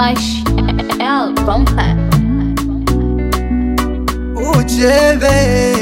Flash L Bumper Uchebe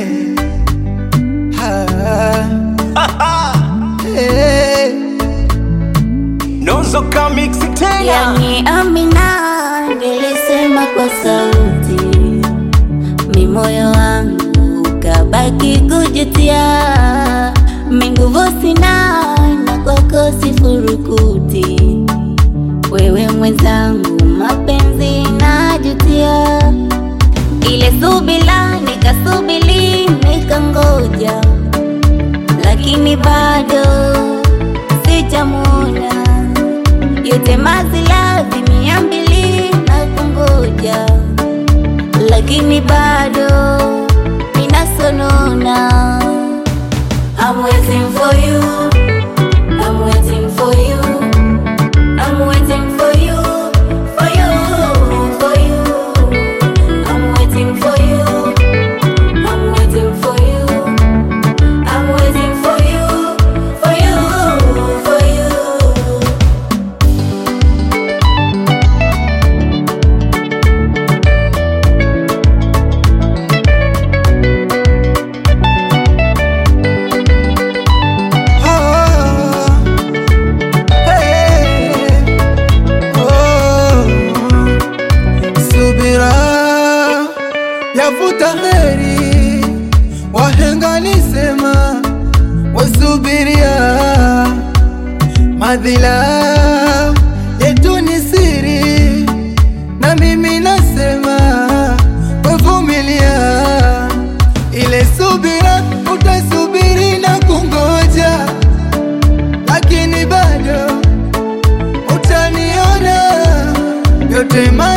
hey. Nonzo Kamix tena. Yani Amina nilisema kwa sauti, mi moyo wangu kabaki kujutia, minguvu sina na kwako sifurukuti, wewe mwenzangu mapenzi najutia, ile subila nikasubili nikangoja, lakini bado sijamwona, yote mazilazi 200 na kungoja, lakini bado ninasonona. I'm waiting for you, I'm waiting for you, I'm waiting for you, for you, for you. I'm waiting for you, I'm waiting for you, I'm waiting for you, for you, for you. Yafuta heri, wahenga nisema, wasubiria madhila yetu ni siri, na mimi nasema wavumilia, ile subira utasubiri na kungoja, lakini bado utaniona, yote